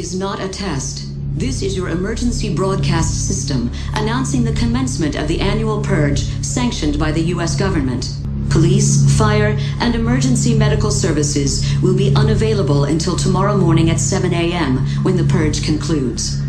is not a test. This is your emergency broadcast system announcing the commencement of the annual purge sanctioned by the U.S. government. Police, fire, and emergency medical services will be unavailable until tomorrow morning at 7 a.m. when the purge concludes.